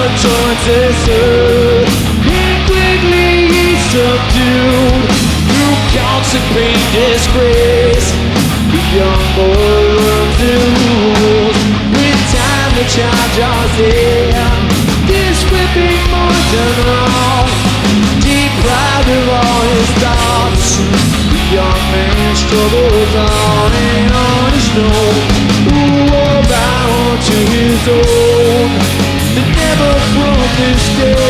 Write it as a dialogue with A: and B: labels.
A: choices heard, and quickly he's subdued through constant pain, disgrace. The young boy runs the rules with time to charge us in. This whipping more than wrong, deprived of all his thoughts. The young man struggles on and on his own, who wore bound to his own, that never broke this day.